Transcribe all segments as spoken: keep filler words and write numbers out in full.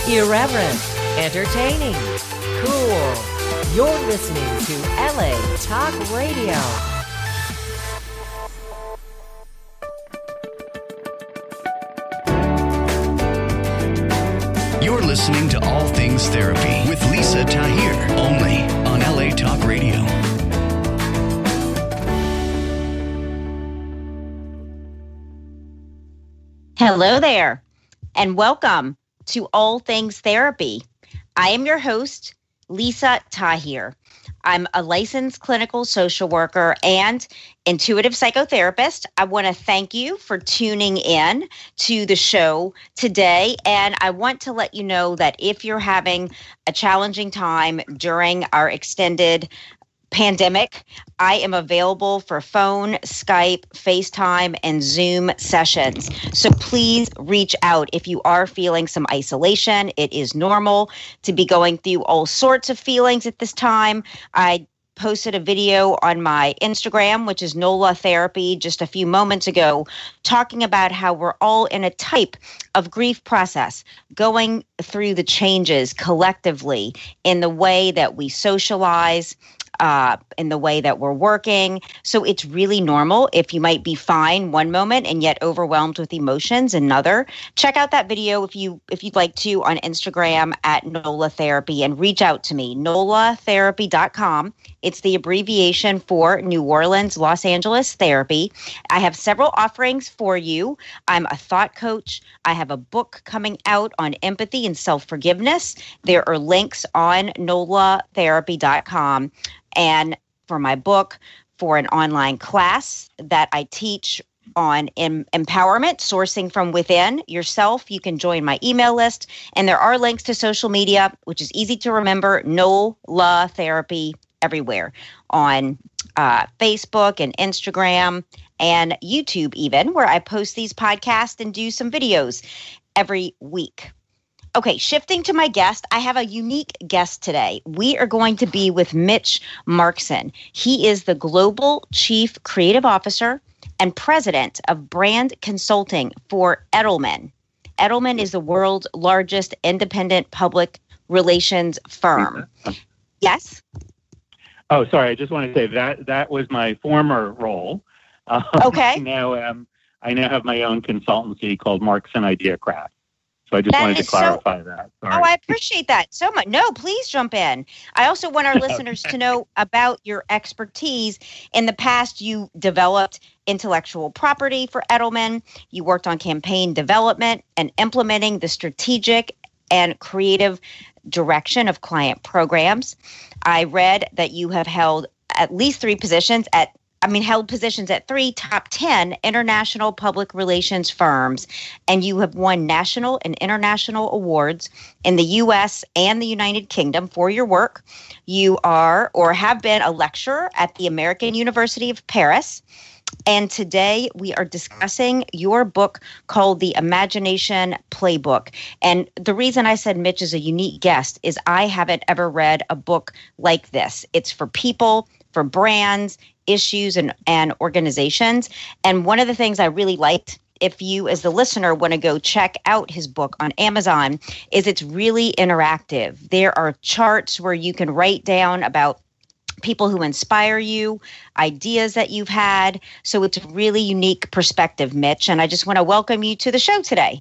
Irreverent, entertaining, cool. You're listening to L A Talk Radio. You're listening to All Things Therapy with Lisa Tahir, only on L A Talk Radio. Hello there, and welcome to All Things Therapy. I am your host, Lisa Tahir. I'm a licensed clinical social worker and intuitive psychotherapist. I want to thank you for tuning in to the show today. And I want to let you know that if you're having a challenging time during our extended pandemic, I am available for phone, Skype, FaceTime, and Zoom sessions. So please reach out if you are feeling some isolation. It is normal to be going through all sorts of feelings at this time. I posted a video on my Instagram, which is NOLA Therapy, just a few moments ago, talking about how we're all in a type of grief process, going through the changes collectively in the way that we socialize, Uh, in the way that we're working. So it's really normal if you might be fine one moment and yet overwhelmed with emotions another. Check out that video if you if you'd like to on Instagram at NOLA Therapy and reach out to me, nola therapy dot com. It's the abbreviation for New Orleans, Los Angeles Therapy. I have several offerings for you. I'm a thought coach. I have a book coming out on empathy and self-forgiveness. There are links on nola therapy dot com. And for my book, for an online class that I teach on em- empowerment, sourcing from within yourself, you can join my email list. And there are links to social media, which is easy to remember, NOLA Therapy everywhere on uh, Facebook and Instagram and YouTube even, where I post these podcasts and do some videos every week. Okay, shifting to my guest, I have a unique guest today. We are going to be with Mitch Markson. He is the Global Chief Creative Officer and President of Brand Consulting for Edelman. Edelman is the world's largest independent public relations firm. Yes? Oh, sorry. I just want to say that that was my former role. Um, okay. Now um, I now have my own consultancy called Markson Idea Craft. So I just that wanted to clarify so, that. Sorry. Oh, I appreciate that so much. No, please jump in. I also want our listeners to know about your expertise. In the past, you developed intellectual property for Edelman. You worked on campaign development and implementing the strategic and creative direction of client programs. I read that you have held at least three positions at I mean, held positions at three top ten international public relations firms, and you have won national and international awards in the U S and the United Kingdom for your work. You are or have been a lecturer at the American University of Paris. And today we are discussing your book called The Imagination Playbook. And the reason I said Mitch is a unique guest is I haven't ever read a book like this. It's for people, for brands, issues, and, and organizations. And one of the things I really liked, if you as the listener want to go check out his book on Amazon, is it's really interactive. There are charts where you can write down about people who inspire you, ideas that you've had. So it's a really unique perspective, Mitch. And I just want to welcome you to the show today.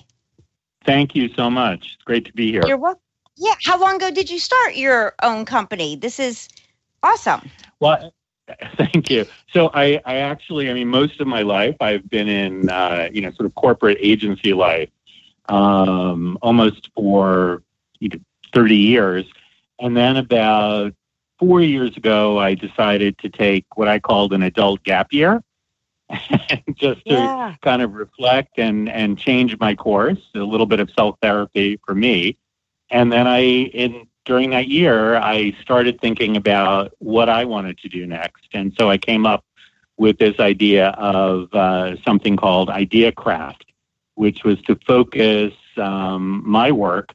Thank you so much. It's great to be here. You're welcome. Yeah. How long ago did you start your own company? This is awesome. Well, thank you. So I, I actually, I mean, most of my life I've been in, uh, you know, sort of corporate agency life, um, almost for you know, thirty years. And then about four years ago, I decided to take what I called an adult gap year, just to yeah. kind of reflect and, and change my course, a little bit of self-therapy for me. And then I, in during that year, I started thinking about what I wanted to do next. And so I came up with this idea of uh, something called Idea Craft, which was to focus um, my work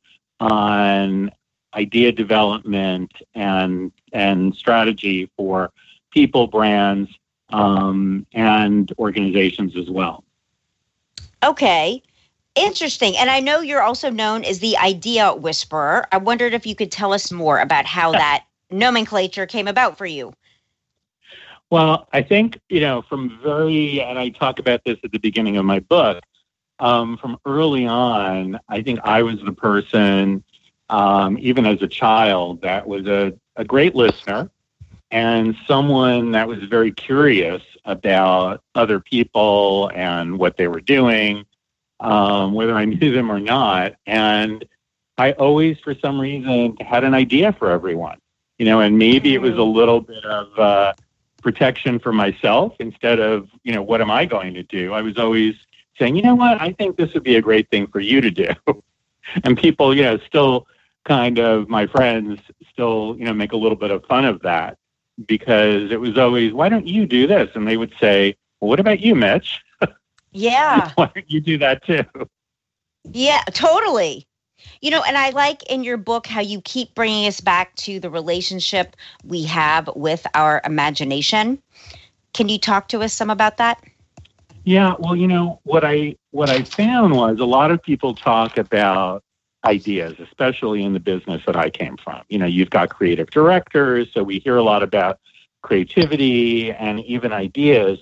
on idea development and and strategy for people, brands, um, and organizations as well. Okay. Interesting. And I know you're also known as the Idea Whisperer. I wondered if you could tell us more about how that nomenclature came about for you. Well, I think, you know, from very, and I talk about this at the beginning of my book, um, from early on, I think I was the person, um, even as a child, that was a, a great listener and someone that was very curious about other people and what they were doing, um, whether I knew them or not. And I always, for some reason, had an idea for everyone, you know, and maybe it was a little bit of uh, protection for myself instead of, you know, what am I going to do? I was always saying, you know what, I think this would be a great thing for you to do. And people, you know, still kind of, my friends still, you know, make a little bit of fun of that because it was always, why don't you do this? And they would say, well, what about you, Mitch? Yeah. Why don't you do that too? Yeah, totally. You know, and I like in your book how you keep bringing us back to the relationship we have with our imagination. Can you talk to us some about that? Yeah, well, you know, what I what I found was a lot of people talk about ideas, especially in the business that I came from. You know, you've got creative directors, so we hear a lot about creativity and even ideas.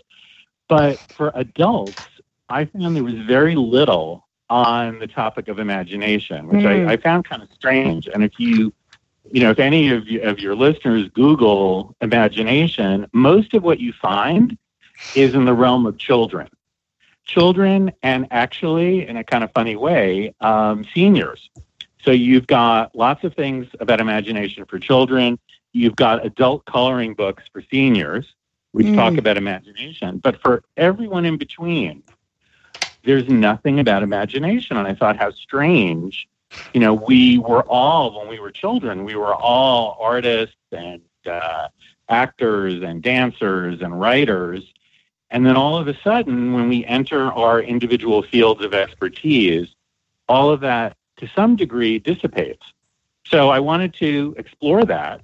But for adults, I found there was very little on the topic of imagination, which mm. I, I found kind of strange. And if you, you know, if any of, you, of your listeners Google imagination, most of what you find is in the realm of children. Children and actually, in a kind of funny way, um, seniors. So you've got lots of things about imagination for children. You've got adult coloring books for seniors, which mm. talk about imagination. But for everyone in between, there's nothing about imagination. And I thought how strange, you know, we were all, when we were children, we were all artists and uh, actors and dancers and writers. And then all of a sudden, when we enter our individual fields of expertise, all of that to some degree dissipates. So I wanted to explore that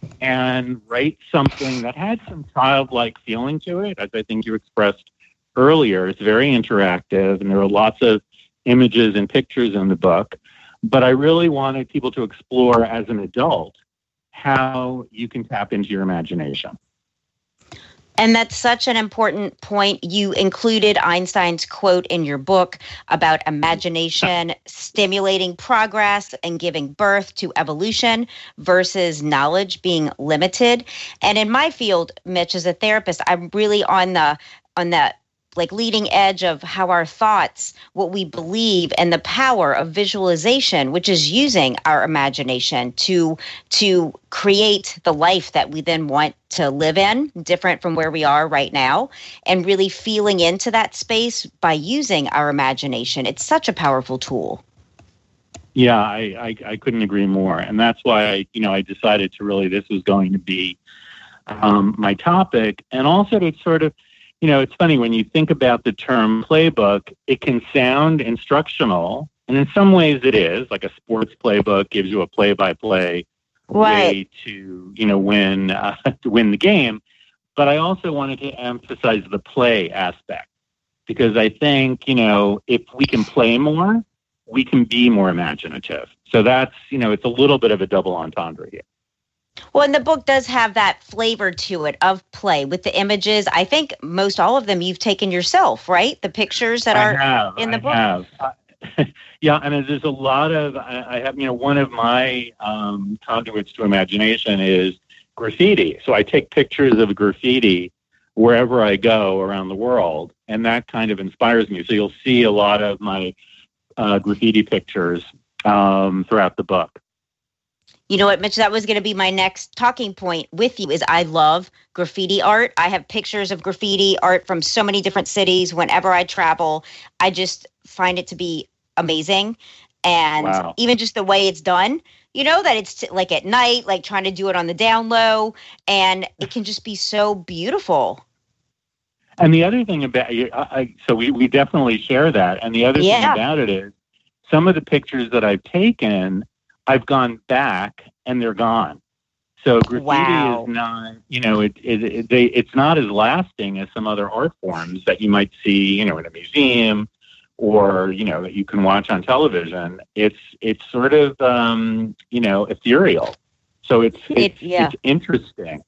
and write something that had some childlike feeling to it, as I think you expressed earlier. It's very interactive, and there are lots of images and pictures in the book. But I really wanted people to explore as an adult how you can tap into your imagination. And that's such an important point. You included Einstein's quote in your book about imagination stimulating progress and giving birth to evolution versus knowledge being limited. And in my field, Mitch, as a therapist, I'm really on the on the like leading edge of how our thoughts, what we believe, and the power of visualization, which is using our imagination to to create the life that we then want to live in, different from where we are right now, and really feeling into that space by using our imagination. It's such a powerful tool. Yeah, I, I, I couldn't agree more. And that's why I, you know, I decided to really, this was going to be um, my topic. And also to sort of, you know, it's funny when you think about the term playbook, it can sound instructional. And in some ways it is, like a sports playbook gives you a play-by-play right. way to, you know, win, uh, to win the game. But I also wanted to emphasize the play aspect because I think, you know, if we can play more, we can be more imaginative. So that's, you know, it's a little bit of a double entendre here. Well, and the book does have that flavor to it of play with the images. I think most all of them you've taken yourself, right? The pictures that are I have, in the I book. Have. Uh, yeah, and there's a lot of, I, I have, you know, one of my um, conduits to imagination is graffiti. So I take pictures of graffiti wherever I go around the world, and that kind of inspires me. So you'll see a lot of my uh, graffiti pictures um, throughout the book. You know what, Mitch, that was going to be my next talking point with you is I love graffiti art. I have pictures of graffiti art from so many different cities whenever I travel. I just find it to be amazing. And wow. even just the way it's done, you know, that it's t- like at night, like trying to do it on the down low, and it can just be so beautiful. And the other thing about I, I, so we, we definitely share that. And the other yeah. thing about it is some of the pictures that I've taken, I've gone back and they're gone. So graffiti wow. is not, you know, it, it, it they it's not as lasting as some other art forms that you might see, you know, in a museum or, you know, that you can watch on television. It's it's sort of, um, you know, ethereal. So it's it's, it, yeah. it's interesting.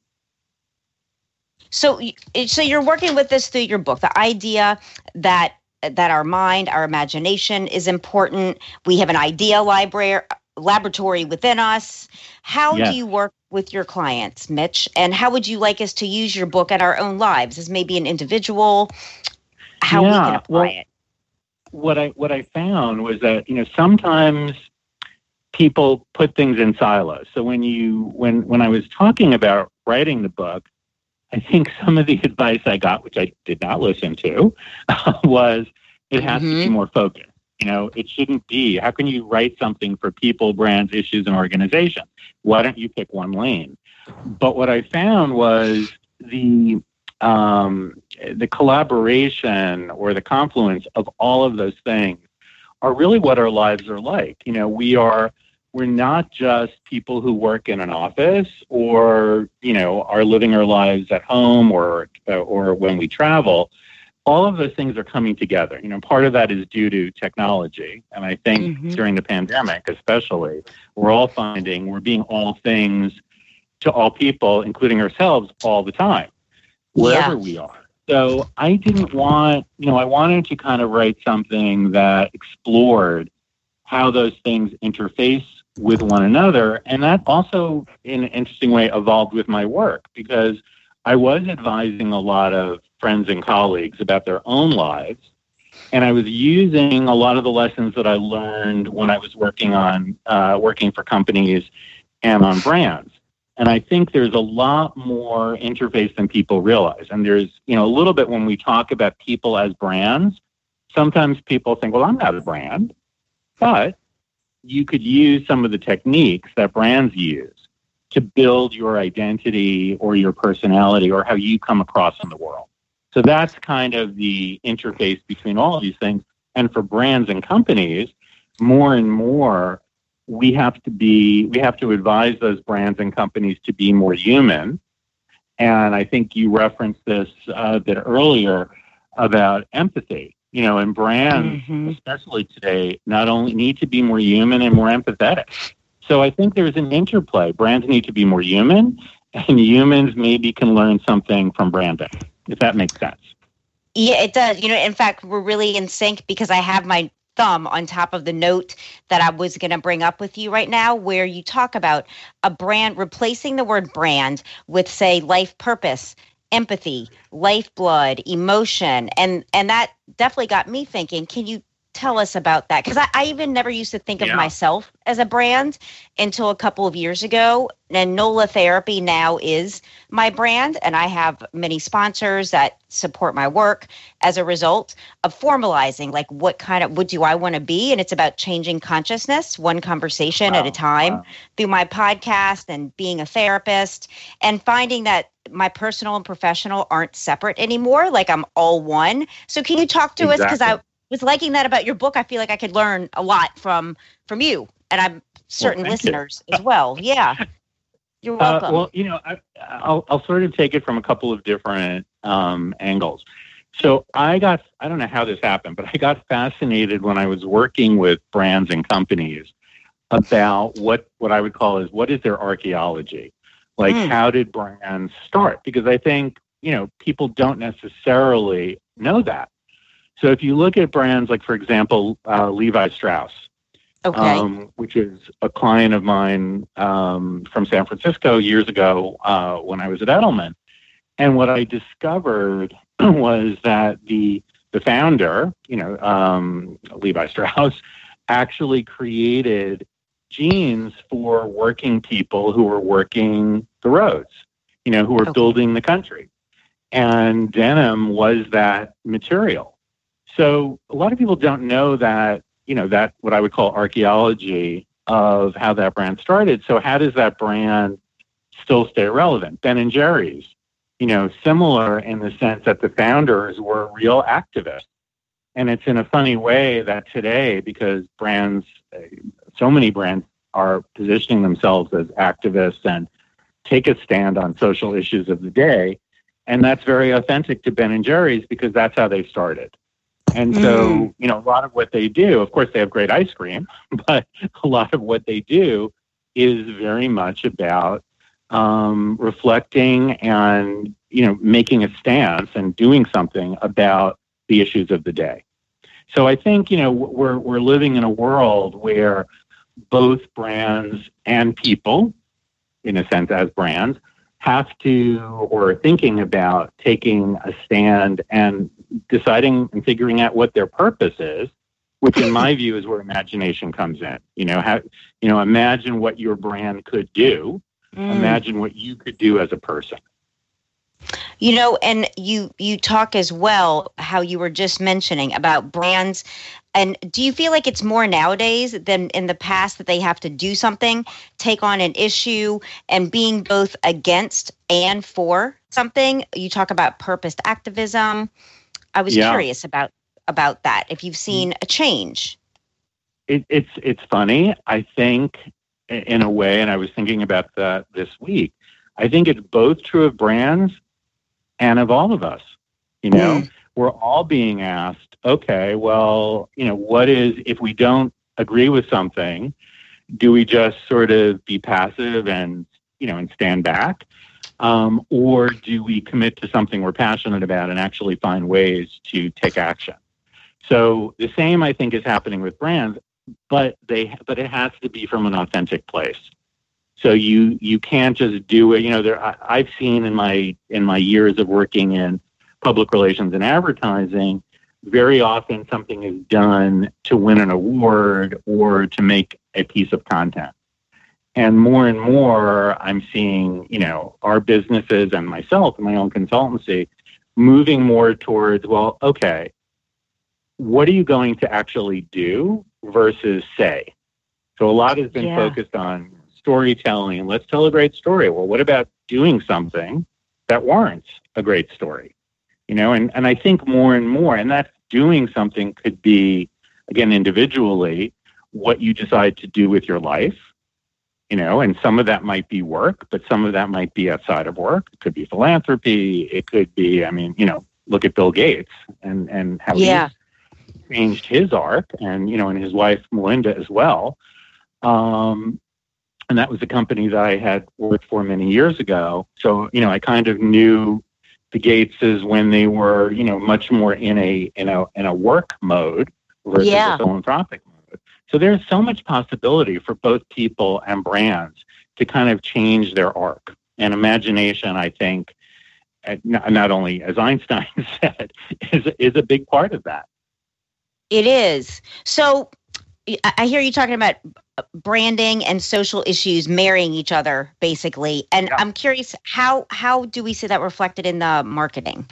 So, so you're working with this through your book, the idea that that our mind, our imagination is important. We have an idea library, laboratory within us. How Yes. do you work with your clients, Mitch? And how would you like us to use your book in our own lives as maybe an individual? How Yeah, we can apply well, it? What I what I found was that, you know, sometimes people put things in silos. So when you when when I was talking about writing the book, I think some of the advice I got, which I did not listen to, was it has to be Mhm. more focused. You know, it shouldn't be. How can you write something for people, brands, issues, and organizations? Why don't you pick one lane? But what I found was the um, the collaboration or the confluence of all of those things are really what our lives are like. You know, we are we're not just people who work in an office or, you know, are living our lives at home or or when we travel. All of those things are coming together. You know, part of that is due to technology. And I think Mhm. during the pandemic, especially, we're all finding we're being all things to all people, including ourselves, all the time, wherever Yeah. we are. So I didn't want, you know, I wanted to kind of write something that explored how those things interface with one another. And that also, in an interesting way, evolved with my work, because I was advising a lot of friends and colleagues about their own lives. And I was using a lot of the lessons that I learned when I was working on uh, working for companies and on brands. And I think there's a lot more interface than people realize. And there's, you know, a little bit when we talk about people as brands, sometimes people think, well, I'm not a brand. But you could use some of the techniques that brands use to build your identity or your personality or how you come across in the world. So that's kind of the interface between all of these things. And for brands and companies, more and more, we have to be, we have to advise those brands and companies to be more human. And I think you referenced this uh, a bit earlier about empathy. You know, and brands, Mhm. especially today, not only need to be more human and more empathetic. So I think there's an interplay. Brands need to be more human, and humans maybe can learn something from branding, if that makes sense. Yeah, it does. You know, in fact, we're really in sync because I have my thumb on top of the note that I was going to bring up with you right now, where you talk about a brand, replacing the word brand with, say, life purpose, empathy, lifeblood, emotion. And and that definitely got me thinking, can you tell us about that? Because I, I even never used to think of Yeah. myself as a brand until a couple of years ago. And NOLA Therapy now is my brand. And I have many sponsors that support my work as a result of formalizing, like, what kind of, what do I want to be? And it's about changing consciousness, one conversation at Wow. a time, Wow. through my podcast and being a therapist and finding that my personal and professional aren't separate anymore. Like, I'm all one. So can you talk to us? Because I Exactly. was liking that about your book. I feel like I could learn a lot from from you, and I'm certain Well, thank you. listeners as well. Yeah, you're Uh, welcome. well, you know, I, I'll, I'll sort of take it from a couple of different um, angles. So I got, I don't know how this happened, but I got fascinated when I was working with brands and companies about what, what I would call is, what is their archaeology? Like, Mm. how did brands start? Because I think, you know, people don't necessarily know that. So if you look at brands like, for example, uh, Levi Strauss, okay. um, which is a client of mine um, from San Francisco years ago uh, when I was at Edelman. And what I discovered was that the the founder, you know, um, Levi Strauss, actually created jeans for working people who were working the roads, you know, who were Okay. building the country. And denim was that material. So a lot of people don't know that, you know, that what I would call archaeology of how that brand started. So how does that brand still stay relevant? Ben and Jerry's, you know, similar in the sense that the founders were real activists. And it's in a funny way that today, because brands, uh, so many brands are positioning themselves as activists and take a stand on social issues of the day. And that's very authentic to Ben and Jerry's because that's how they started. And so, you know, a lot of what they do, of course, they have great ice cream, but a lot of what they do is very much about um, reflecting and, you know, making a stance and doing something about the issues of the day. So I think, you know, we're we're living in a world where both brands and people, in a sense, as brands, have to or are thinking about taking a stand and deciding and figuring out what their purpose is, which in my view is where imagination comes in. You know, how, you know, imagine what your brand could do. Mm. Imagine what you could do as a person. You know, and you you talk as well how you were just mentioning about brands. And do you feel like it's more nowadays than in the past that they have to do something, take on an issue, and being both against and for something? You talk about purposed activism. I was yeah. curious about about that, if you've seen a change. It, it's it's funny. I think in a way, and I was thinking about that this week, I think it's both true of brands and of all of us. You know, mm. we're all being asked, okay, well, you know, what is, if we don't agree with something, do we just sort of be passive and, you know, and stand back? Um, or do we commit to something we're passionate about and actually find ways to take action? So the same, I think, is happening with brands, but they, but it has to be from an authentic place. So you you can't just do it. You know, there I, I've seen in my in my years of working in public relations and advertising, very often something is done to win an award or to make a piece of content. And more and more, I'm seeing, you know, our businesses and myself and my own consultancy moving more towards, well, okay, what are you going to actually do versus say? So a lot has been yeah. focused on storytelling, and let's tell a great story. Well, what about doing something that warrants a great story? You know, and, and I think more and more, and that doing something could be, again, individually, what you decide to do with your life, you know, and some of that might be work, but some of that might be outside of work. It could be philanthropy. It could be, I mean, you know, look at Bill Gates and, and how yeah. he changed his arc, and, you know, and his wife, Melinda, as well. Um, and that was a company that I had worked for many years ago. So, you know, I kind of knew the Gateses when they were, you know, much more in a in a in a work mode versus yeah. a philanthropic mode. So there's so much possibility for both people and brands to kind of change their arc. And imagination, I think, not only, as Einstein said, is is a big part of that. It is. So I hear you talking about branding and social issues marrying each other, basically. And yeah. I'm curious, how how do we see that reflected in the marketing?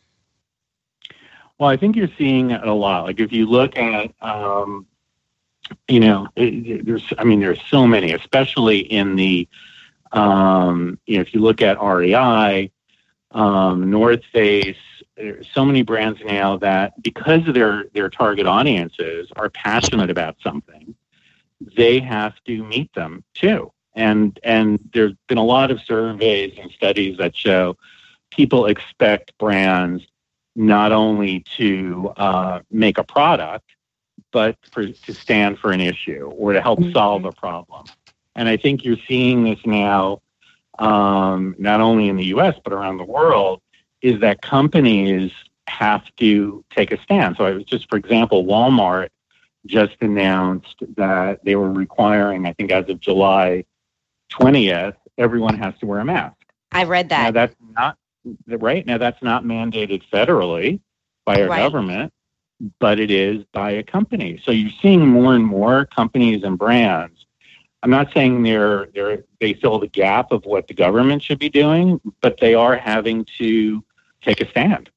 Well, I think you're seeing it a lot. Like if you look at, um, you know, it, there's, I mean, there's so many, especially in the, um, you know, if you look at R E I, um, North Face, there's so many brands now that because their their target audiences are passionate about something, they have to meet them too. And and there's been a lot of surveys and studies that show people expect brands not only to uh, make a product, but for, to stand for an issue or to help mm-hmm. solve a problem. And I think you're seeing this now, um, not only in the U S, but around the world, is that companies have to take a stand. So I was just, for example, Walmart just announced that they were requiring, I think as of July twentieth, everyone has to wear a mask. I read that. Now that's not, right? Now that's not mandated federally by our right. government, but it is by a company. So you're seeing more and more companies and brands. I'm not saying they're, they're, they fill the gap of what the government should be doing, but they are having to take a stand.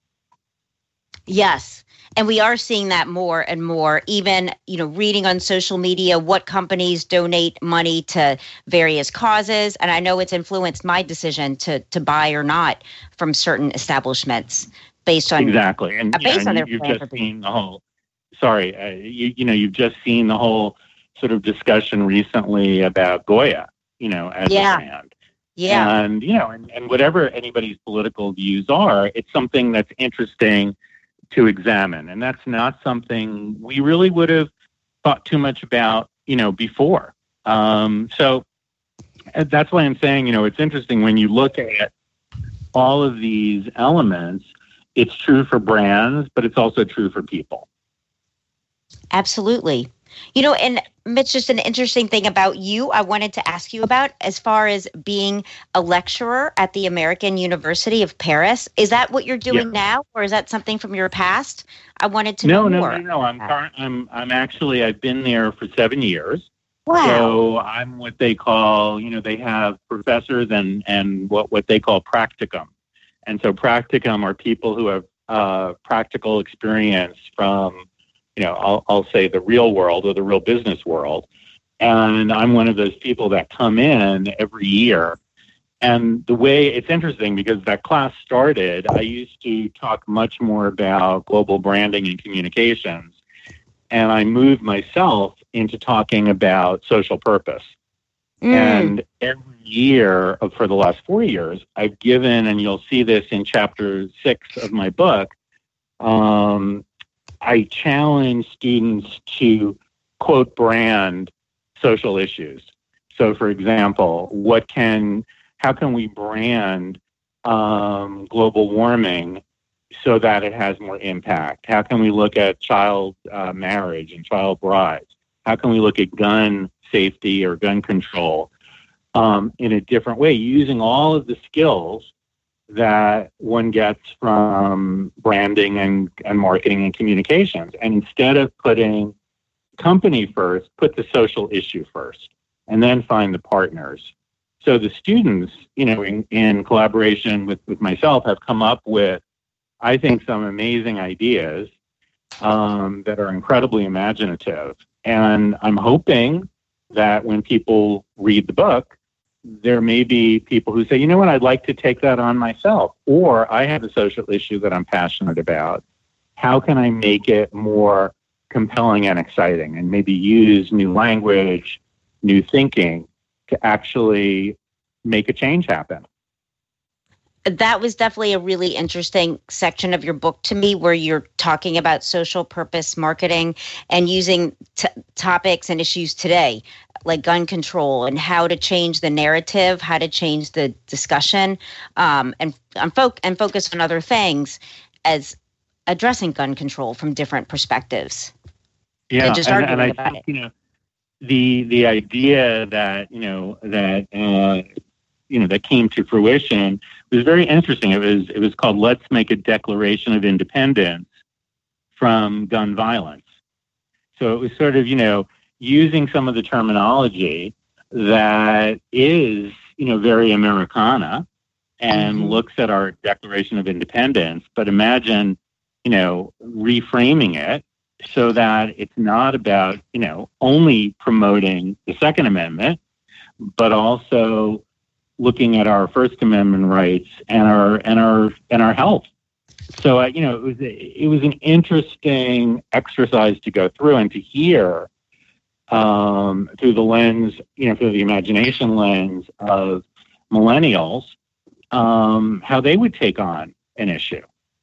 Yes. And we are seeing that more and more, even, you know, reading on social media what companies donate money to various causes. And I know it's influenced my decision to to buy or not from certain establishments based on exactly and, uh, based and on their you've philanthropy. Just seen the whole. Sorry, uh, you you know you've just seen the whole sort of discussion recently about Goya, you know, as yeah. a brand. Yeah. And you know, and, and whatever anybody's political views are, it's something that's interesting to examine. And that's not something we really would have thought too much about, you know, before. Um, so that's why I'm saying, you know, it's interesting when you look at all of these elements, it's true for brands, but it's also true for people. Absolutely. You know, and Mitch, just an interesting thing about you I wanted to ask you about as far as being a lecturer at the American University of Paris. Is that what you're doing Yeah. now, or is that something from your past? I wanted to No, know no, more. no, no. I'm current, I'm I'm actually I've been there for seven years. Wow. So I'm what they call, you know, they have professors and and what what they call practicum, and so practicum are people who have uh, practical experience from, you know, I'll I'll say the real world or the real business world, and I'm one of those people that come in every year. And the way it's interesting because that class started, I used to talk much more about global branding and communications. And I moved myself into talking about social purpose. Mm. And every year of, for the last four years, I've given, and you'll see this in chapter six of my book, um, I challenge students to, quote, brand social issues. So, for example, what can, how can we brand um, global warming so that it has more impact? How can we look at child uh, marriage and child brides? How can we look at gun safety or gun control um, in a different way, using all of the skills that one gets from branding and, and marketing and communications? And instead of putting company first, put the social issue first, and then find the partners. So the students, you know, in, in collaboration with, with myself, have come up with, I think, some amazing ideas um, that are incredibly imaginative. And I'm hoping that when people read the book, there may be people who say, you know what, I'd like to take that on myself. Or I have a social issue that I'm passionate about. How can I make it more compelling and exciting? And maybe use new language, new thinking to actually make a change happen. That was definitely a really interesting section of your book to me, where you're talking about social purpose marketing and using t- topics and issues today, like gun control, and how to change the narrative, how to change the discussion, um, and, and, fo- and focus on other things as addressing gun control from different perspectives. Yeah, and just and, arguing and I about think, it. you know, the the idea that, you know, that uh, you know, that came to fruition was very interesting. It was it was called "Let's Make a Declaration of Independence from Gun Violence." So it was sort of, you know, using some of the terminology that is, you know, very Americana and Mhm. looks at our Declaration of Independence, but imagine, you know, reframing it so that it's not about, you know, only promoting the Second Amendment, but also looking at our First Amendment rights and our and our and our health. So uh, you know, it was it was an interesting exercise to go through and to hear um, through the lens, you know, through the imagination lens of millennials, um, how they would take on an issue.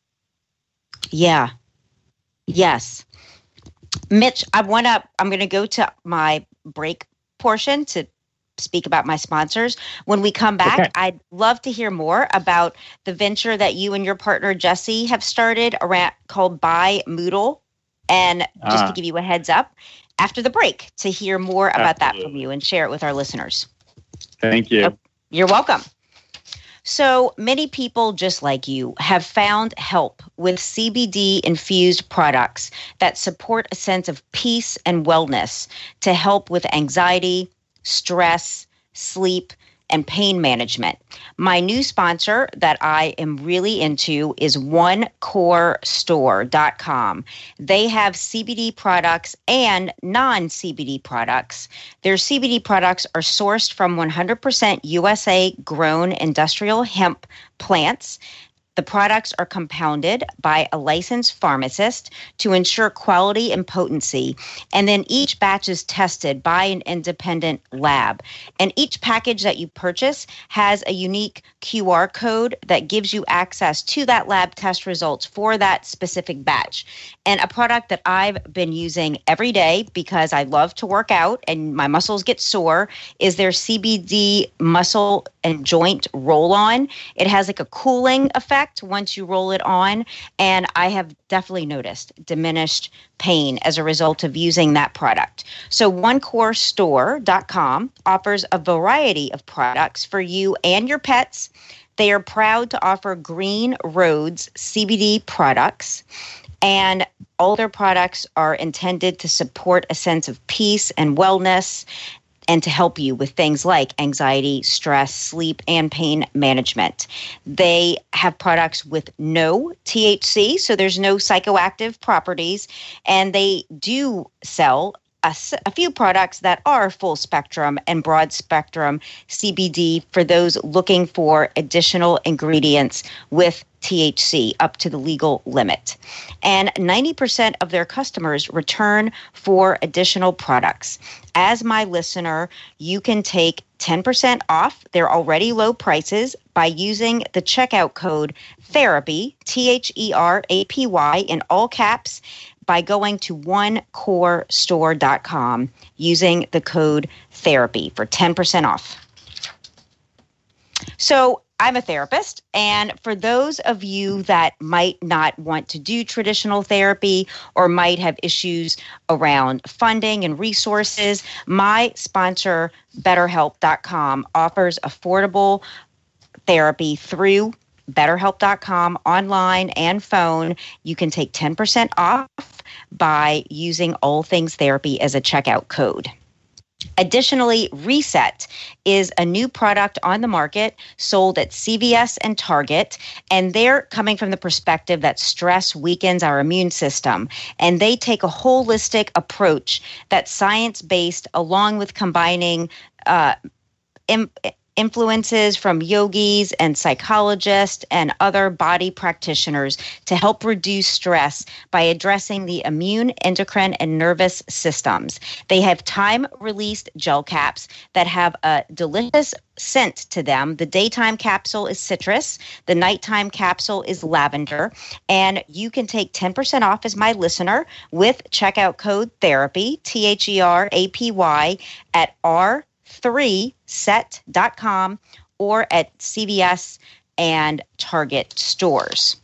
Yeah. Yes. Mitch, I want to, I'm going to go to my break portion to speak about my sponsors. When we come back, Okay. I'd love to hear more about the venture that you and your partner, Jesse, have started around called Buy Moodle. And just Ah. to give you a heads up, after the break, to hear more about that from Absolutely. you and share it with our listeners. Thank you. Yep. You're welcome. So many people just like you have found help with C B D-infused products that support a sense of peace and wellness to help with anxiety, stress, sleep, and pain management. My new sponsor that I am really into is one core store dot com. They have C B D products and non-C B D products. Their C B D products are sourced from one hundred percent U S A grown industrial hemp plants The products are compounded by a licensed pharmacist to ensure quality and potency. And then each batch is tested by an independent lab. And each package that you purchase has a unique Q R code that gives you access to that lab test results for that specific batch. And a product that I've been using every day because I love to work out and my muscles get sore is their C B D muscle and joint roll-on. It has like a cooling effect once you roll it on, and I have definitely noticed diminished pain as a result of using that product. So one core store dot com offers a variety of products for you and your pets. They are proud to offer Green Roads C B D products, and all their products are intended to support a sense of peace and wellness and to help you with things like anxiety, stress, sleep, and pain management. They have products with no T H C, so there's no psychoactive properties, and they do sell a, a few products that are full spectrum and broad spectrum C B D for those looking for additional ingredients with T H C up to the legal limit. And ninety percent of their customers return for additional products. As my listener, you can take ten percent off their already low prices by using the checkout code THERAPY, T H E R A P Y, in all caps, by going to one core store dot com using the code THERAPY for ten percent off. So I'm a therapist, and for those of you that might not want to do traditional therapy or might have issues around funding and resources, my sponsor, better help dot com, offers affordable therapy through better help dot com online and phone. You can take ten percent off by using All Things Therapy as a checkout code. Additionally, Reset is a new product on the market sold at C V S and Target, and they're coming from the perspective that stress weakens our immune system, and they take a holistic approach that's science-based along with combining uh, im- influences from yogis and psychologists and other body practitioners to help reduce stress by addressing the immune, endocrine, and nervous systems. They have time-released gel caps that have a delicious scent to them. The daytime capsule is citrus. The nighttime capsule is lavender. And you can take ten percent off as my listener with checkout code THERAPY, T H E R A P Y, at R three set dot com or at C V S and Target stores.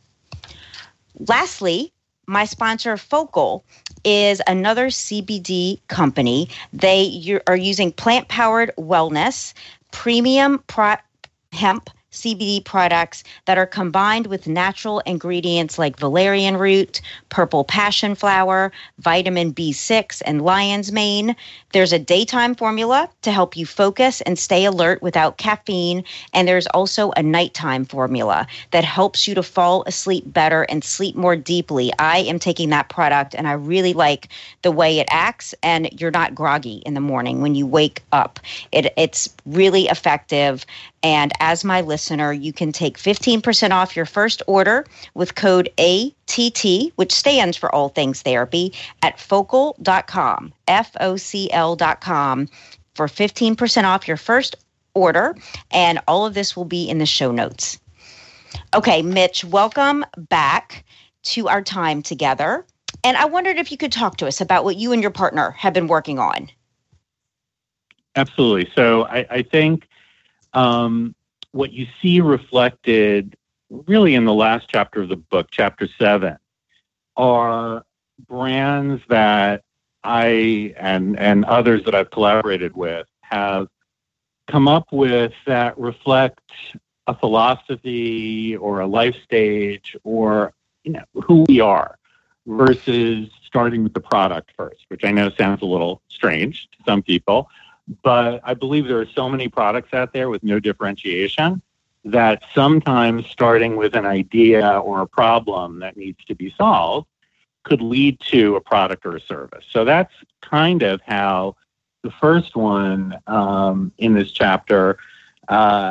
Lastly, my sponsor, Focal, is another C B D company. They are using plant-powered wellness, premium pro- hemp C B D products that are combined with natural ingredients like valerian root, purple passion flower, vitamin B six, and lion's mane. There's a daytime formula to help you focus and stay alert without caffeine, and there's also a nighttime formula that helps you to fall asleep better and sleep more deeply. I am taking that product, and I really like the way it acts, and you're not groggy in the morning when you wake up. It, it's really effective. And as my listener, you can take fifteen percent off your first order with code A T T, which stands for All Things Therapy, at focal dot com, F O C L dot com, for fifteen percent off your first order. And all of this will be in the show notes. Okay, Mitch, welcome back to our time together. And I wondered if you could talk to us about what you and your partner have been working on. Absolutely. So I, I think Um, what you see reflected really in the last chapter of the book, chapter seven, are brands that I and, and others that I've collaborated with have come up with that reflect a philosophy or a life stage or, you know, who we are, versus starting with the product first, which I know sounds a little strange to some people. But I believe there are so many products out there with no differentiation that sometimes starting with an idea or a problem that needs to be solved could lead to a product or a service. So that's kind of how the first one um, in this chapter uh,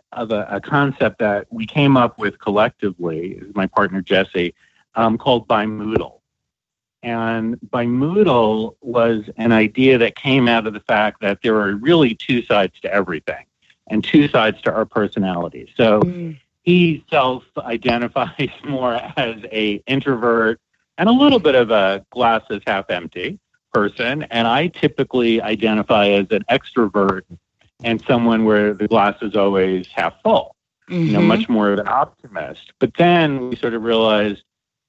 of a, a concept that we came up with collectively, my partner Jesse, um, called Bimoodle. And Bimoodle was an idea that came out of the fact that there are really two sides to everything and two sides to our personality. So mm. he self-identifies more as a introvert and a little bit of a glass is half empty person. And I typically identify as an extrovert and someone where the glass is always half full, mm-hmm. you know, much more of an optimist. But then we sort of realized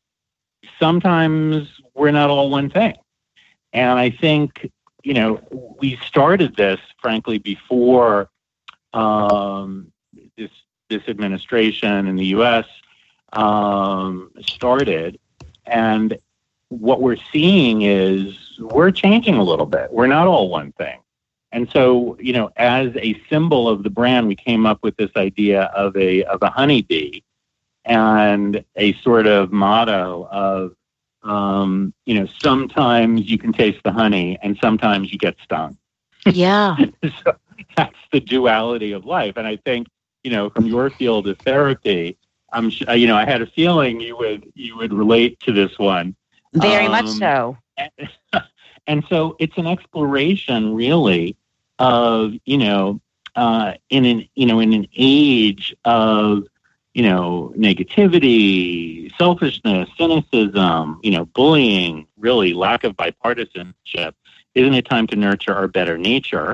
sometimes we're not all one thing. And I think, you know, we started this, frankly, before um, this this administration in the U S um, started. And what we're seeing is we're changing a little bit. We're not all one thing. And so, you know, as a symbol of the brand, we came up with this idea of a of a honeybee and a sort of motto of, um, you know, sometimes you can taste the honey and sometimes you get stung. Yeah. So that's the duality of life. And I think, you know, from your field of therapy, I'm, you know, I had a feeling you would you would relate to this one. Very um, much so. And, and so it's an exploration, really, of, you know, uh, in an you know in an age of, you know, negativity, selfishness, cynicism, you know, bullying, really lack of bipartisanship. Isn't it time to nurture our better nature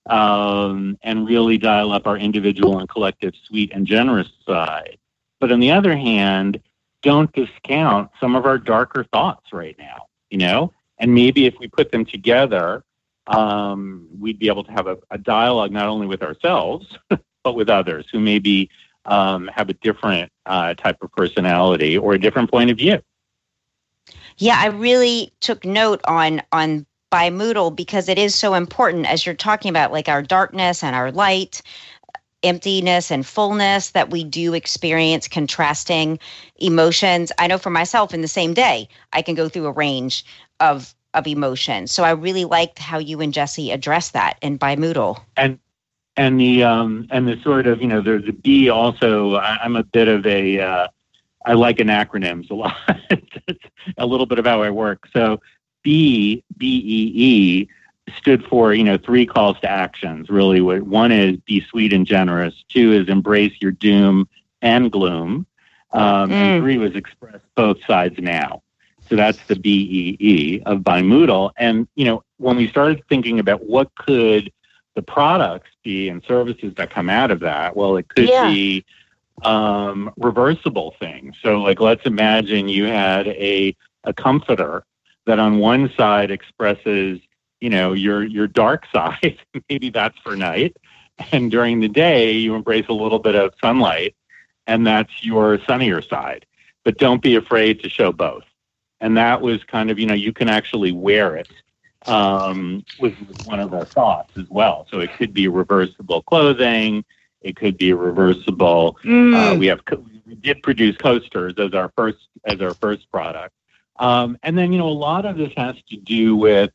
um, and really dial up our individual and collective sweet and generous side? But on the other hand, don't discount some of our darker thoughts right now, you know? And maybe if we put them together, um, we'd be able to have a, a dialogue not only with ourselves, but with others who maybe um, have a different uh, type of personality or a different point of view. Yeah, I really took note on on Bimoodle because it is so important as you're talking about, like our darkness and our light, emptiness and fullness, that we do experience contrasting emotions. I know for myself in the same day, I can go through a range of of emotions. So I really liked how you and Jesse addressed that in Bimoodle. And and the um and the sort of, you know, there's a B also. I, I'm a bit of a uh, I like acronyms a lot. It's a little bit of how I work. So B B E E stood for, you know, three calls to actions, really. One is be sweet and generous. Two is embrace your doom and gloom. Um, mm. And three was express both sides now. So that's the B E E of Bimoodle. And, you know, when we started thinking about what could the products be and services that come out of that, well, it could yeah. be um, reversible things. So, like, let's imagine you had a, a comforter that on one side expresses, you know, your your dark side. Maybe that's for night. And during the day, you embrace a little bit of sunlight, and that's your sunnier side. But don't be afraid to show both. And that was kind of, you know, you can actually wear it um, was one of our thoughts as well. So it could be reversible clothing. It could be reversible. Mm. Uh, we have we did produce coasters as our first as our first product. Um, and then, you know, a lot of this has to do with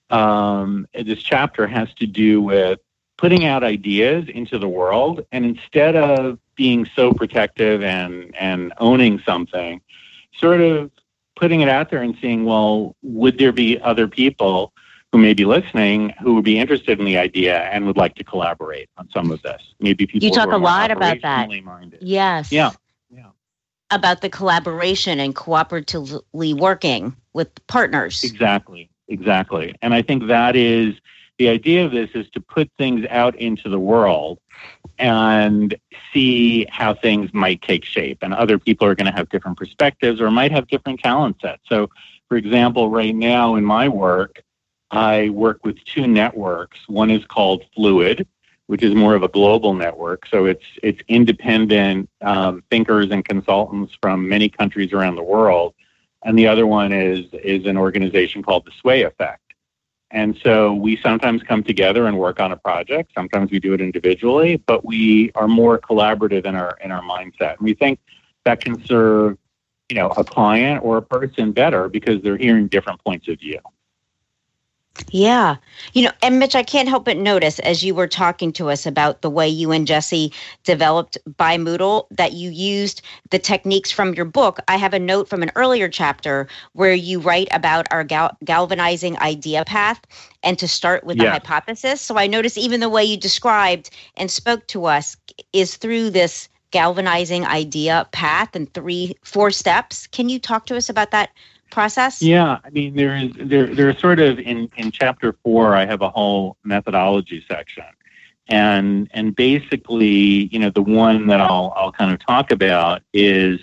Um, this chapter has to do with putting out ideas into the world, and instead of being so protective and, and owning something, sort of putting it out there and seeing, well, would there be other people who may be listening who would be interested in the idea and would like to collaborate on some of this? Maybe people you talk who are a lot about that. Minded. Yes. Yeah. Yeah. About the collaboration and cooperatively working with partners. Exactly. Exactly. And I think that is the idea of this, is to put things out into the world and see how things might take shape. And other people are going to have different perspectives or might have different talent sets. So, for example, right now in my work, I work with two networks. One is called Fluid, which is more of a global network. So it's it's independent um, thinkers and consultants from many countries around the world. And the other one is is an organization called the Sway Effect. And so we sometimes come together and work on a project. Sometimes we do it individually, but we are more collaborative in our in our mindset. And we think that can serve, you know, a client or a person better because they're hearing different points of view. Yeah. You know, and Mitch, I can't help but notice as you were talking to us about the way you and Jesse developed Bimoodle that you used the techniques from your book. I have a note from an earlier chapter where you write about our gal- galvanizing idea path and to start with Yes. a hypothesis. So I noticed even the way you described and spoke to us is through this galvanizing idea path and three, four steps. Can you talk to us about that process? Yeah, I mean, there is there there's sort of in, in chapter four, I have a whole methodology section, and and basically, you know, the one that I'll I'll kind of talk about is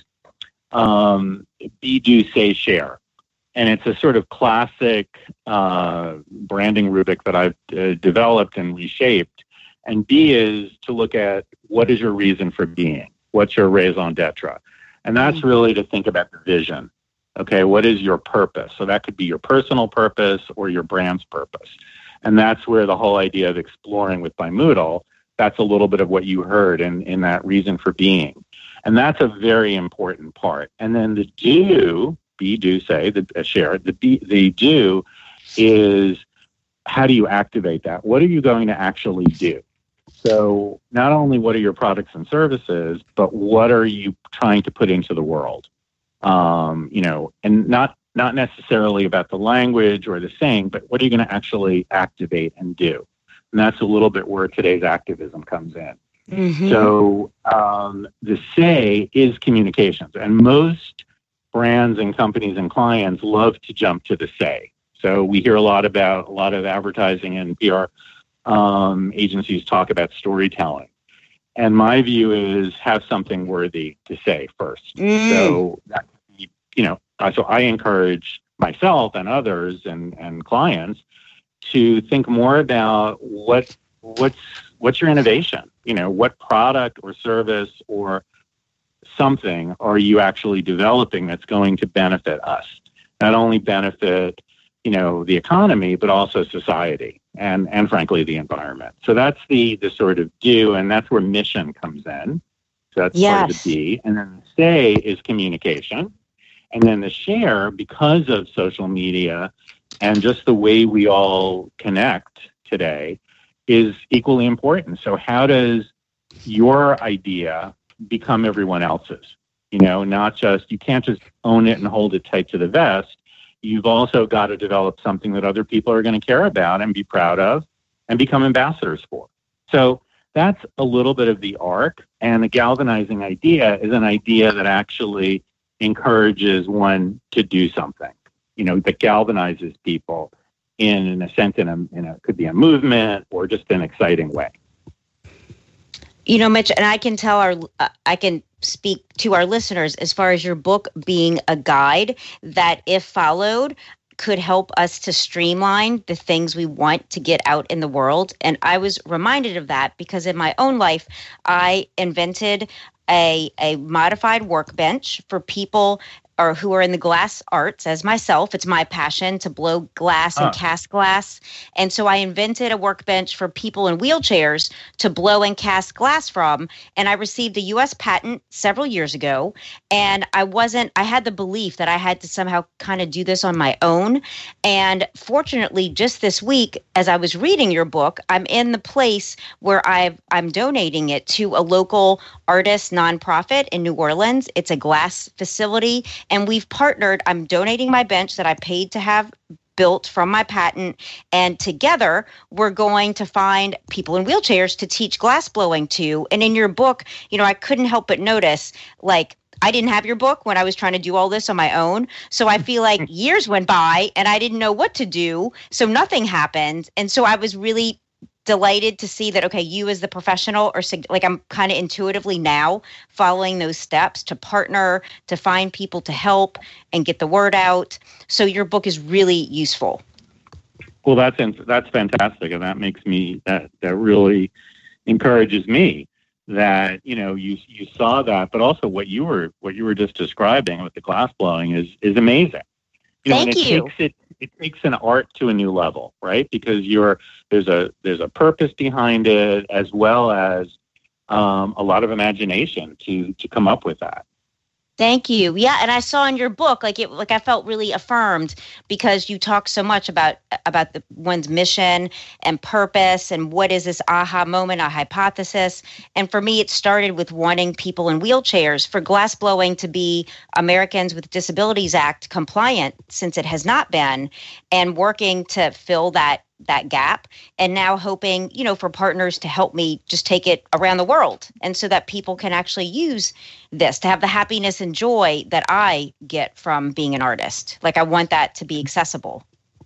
um, be, do, say, share, and it's a sort of classic uh, branding rubric that I've uh, developed and reshaped. And B is to look at what is your reason for being, what's your raison d'etre, and that's really to think about the vision. Okay, what is your purpose? So that could be your personal purpose or your brand's purpose. And that's where the whole idea of exploring with Bimoodle, that's a little bit of what you heard in, in that reason for being. And that's a very important part. And then the do, be, do, say, the uh, share, the, be, the do is how do you activate that? What are you going to actually do? So not only what are your products and services, but what are you trying to put into the world? Um, you know, and not not necessarily about the language or the saying, but what are you going to actually activate and do? And that's a little bit where today's activism comes in. Mm-hmm. So um, the say is communications, and most brands and companies and clients love to jump to the say. So we hear a lot about a lot of advertising and P R um, agencies talk about storytelling. And my view is have something worthy to say first. Mm. So that you know, so I encourage myself and others and, and clients to think more about what what's what's your innovation? You know, what product or service or something are you actually developing that's going to benefit us? Not only benefit, you know, the economy, but also society and, and frankly, the environment. So that's the the sort of do, and that's where mission comes in. So that's Yes. part of the D. And then the say is communication. And then the share, because of social media and just the way we all connect today, is equally important. So how does your idea become everyone else's? You know, not just, you can't just own it and hold it tight to the vest. You've also got to develop something that other people are going to care about and be proud of and become ambassadors for. So that's a little bit of the arc. And the galvanizing idea is an idea that actually encourages one to do something, you know, that galvanizes people in, in a sense, in a, in a, could be a movement or just an exciting way. You know, Mitch, and I can tell our, uh, I can speak to our listeners as far as your book being a guide that, if followed, could help us to streamline the things we want to get out in the world. And I was reminded of that because in my own life, I invented a a modified workbench for people or who are in the glass arts as myself. It's my passion to blow glass and Ah. cast glass. And so I invented a workbench for people in wheelchairs to blow and cast glass from. And I received a U S patent several years ago. And I wasn't, I had the belief that I had to somehow kind of do this on my own. And fortunately, just this week, as I was reading your book, I'm in the place where I've, I'm donating it to a local artist nonprofit in New Orleans. It's a glass facility. And we've partnered. I'm donating my bench that I paid to have built from my patent. And together, we're going to find people in wheelchairs to teach glass blowing to. And in your book, you know, I couldn't help but notice, like, I didn't have your book when I was trying to do all this on my own. So I feel like years went by and I didn't know what to do. So nothing happened. And so I was really delighted to see that, okay, you as the professional or like I'm kind of intuitively now following those steps to partner, to find people to help and get the word out. So your book is really useful. Well, that's that's fantastic. And that makes me, that, that really encourages me that, you know, you you saw that, but also what you were what you were just describing with the glass blowing is is amazing. You know, Thank and it you. Takes it, it takes an art to a new level, right? Because you're there's a there's a purpose behind it, as well as um, a lot of imagination to to come up with that. Thank you. Yeah, and I saw in your book, like it, like I felt really affirmed because you talk so much about about the one's mission and purpose and what is this aha moment, a hypothesis. And for me, it started with wanting people in wheelchairs for glassblowing to be Americans with Disabilities Act compliant, since it has not been, and working to fill that that gap, and now hoping, you know, for partners to help me just take it around the world, and so that people can actually use this to have the happiness and joy that I get from being an artist. Like I want that to be accessible.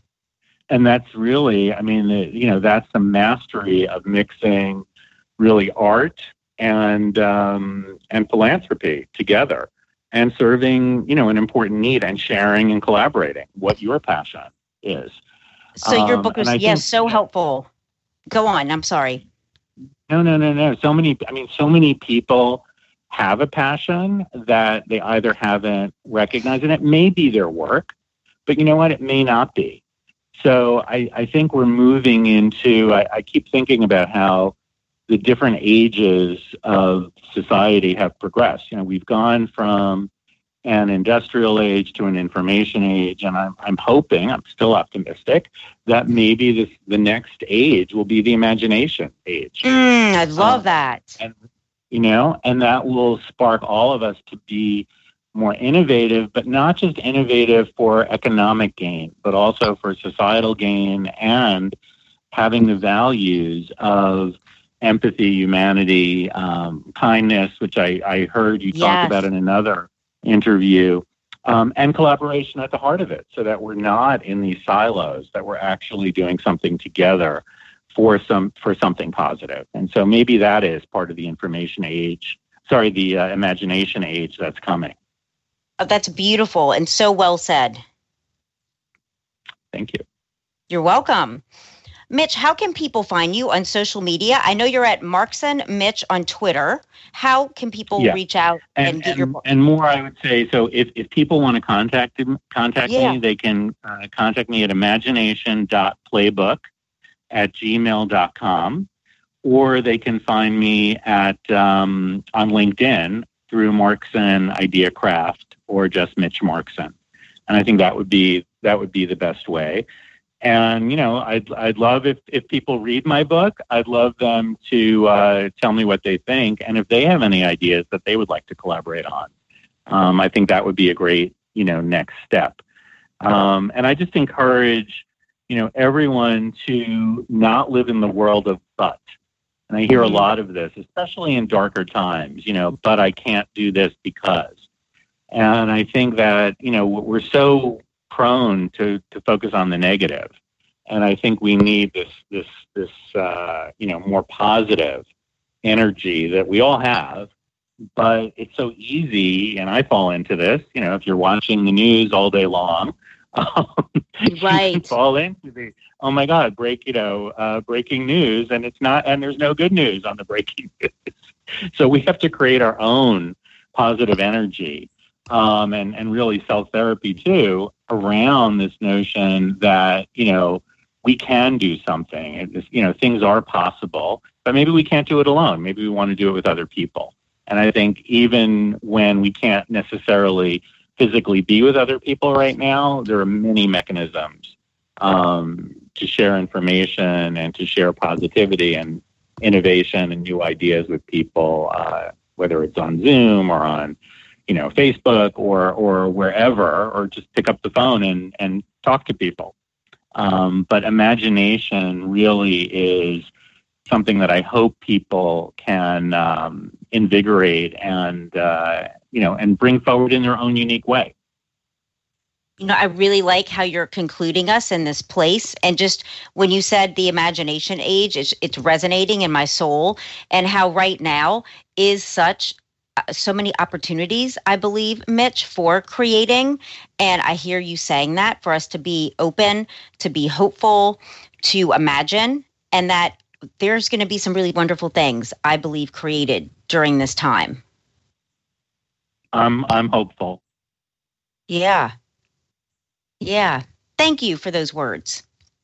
And that's really, I mean, you know, that's the mastery of mixing really art and um, and philanthropy together, and serving, you know, an important need, and sharing and collaborating what your passion is. So your book Um, was, and I yes, think- so helpful. Go on. I'm sorry. No, no, no, no. So many, I mean, so many people have a passion that they either haven't recognized, and it may be their work, but you know what? It may not be. So I, I think we're moving into, I, I keep thinking about how the different ages of society have progressed. You know, we've gone from an industrial age to an information age, and I'm, I'm hoping, I'm still optimistic, that maybe this, the next age will be the imagination age. Mm, I love Um, that. And, you know, and that will spark all of us to be more innovative, but not just innovative for economic gain, but also for societal gain, and having the values of empathy, humanity, um, kindness, which I, I heard you talk Yes. about in another interview, um, and collaboration at the heart of it, so that we're not in these silos, that we're actually doing something together for some for something positive. And so maybe that is part of the information age, sorry, the uh, imagination age that's coming. Oh, that's beautiful and so well said. Thank you. You're welcome. Mitch, how can people find you on social media? I know you're at Markson Mitch on Twitter. How can people Yeah. reach out and, And, get your and, book? and more, I would say, so if, if people want to contact contact Yeah. me, they can uh, contact me at imagination dot playbook at gmail dot com, or they can find me at um, on LinkedIn through Markson Idea Craft, or just Mitch Markson. And I think that would be that would be the best way. And, you know, I'd, I'd love if, if people read my book, I'd love them to uh, tell me what they think. And if they have any ideas that they would like to collaborate on, um, I think that would be a great, you know, next step. Um, and I just encourage, you know, everyone to not live in the world of but. And I hear a lot of this, especially in darker times, you know, but I can't do this because. And I think that, you know, we're so prone to, to focus on the negative. And I think we need this, this, this, uh, you know, more positive energy that we all have, but it's so easy. And I fall into this, you know, if you're watching the news all day long, um, you can Right. fall into the, oh my God, break, you know, uh, breaking news. And it's not, and there's no good news on the breaking news. So we have to create our own positive energy. Um, and, and really self-therapy too, around this notion that, you know, we can do something. It's, you know, things are possible, but maybe we can't do it alone. Maybe we want to do it with other people. And I think even when we can't necessarily physically be with other people right now, there are many mechanisms um, to share information and to share positivity and innovation and new ideas with people, uh, whether it's on Zoom or on, you know, Facebook or or wherever, or just pick up the phone and, and talk to people. Um, but imagination really is something that I hope people can um, invigorate and, uh, you know, and bring forward in their own unique way. You know, I really like how you're concluding us in this place. And just when you said the imagination age, it's, it's resonating in my soul, and how right now is such so many opportunities, I believe, Mitch, for creating. And I hear you saying that for us to be open, to be hopeful, to imagine, and that there's going to be some really wonderful things, I believe, created during this time. I'm I'm hopeful. Yeah. Yeah. Thank you for those words.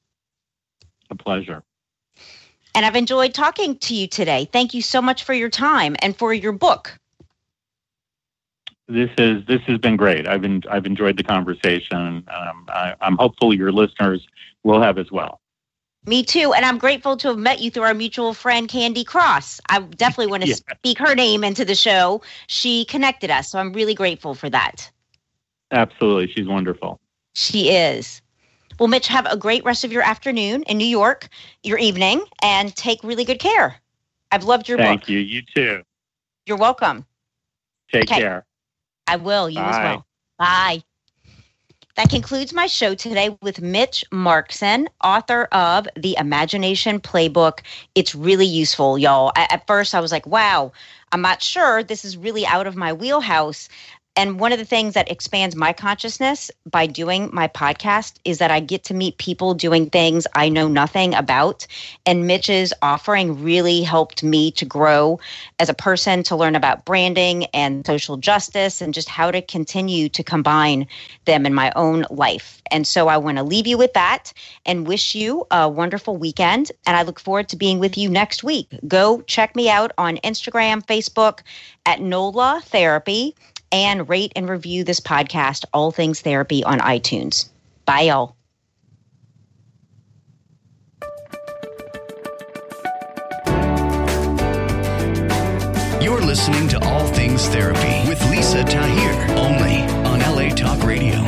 A pleasure. And I've enjoyed talking to you today. Thank you so much for your time and for your book. This is this has been great. I've been I've enjoyed the conversation. Um, I, I'm hopeful your listeners will have as well. Me too, and I'm grateful to have met you through our mutual friend Candy Cross. I definitely want to yeah. speak her name into the show. She connected us, so I'm really grateful for that. Absolutely, she's wonderful. She is. Well, Mitch, have a great rest of your afternoon in New York, your evening, and take really good care. I've loved your Thank book. Thank you. You too. You're welcome. Take okay. care. I will. You Bye. as well. Bye. That concludes my show today with Mitch Markson, author of The Imagination Playbook. It's really useful, y'all. At first, I was like, wow, I'm not sure. This is really out of my wheelhouse. And one of the things that expands my consciousness by doing my podcast is that I get to meet people doing things I know nothing about. And Mitch's offering really helped me to grow as a person, to learn about branding and social justice and just how to continue to combine them in my own life. And so I want to leave you with that and wish you a wonderful weekend. And I look forward to being with you next week. Go check me out on Instagram, Facebook at NOLA Therapy. And rate and review this podcast, All Things Therapy, on iTunes. Bye, y'all. You're listening to All Things Therapy with Lisa Tahir, only on L A Talk Radio.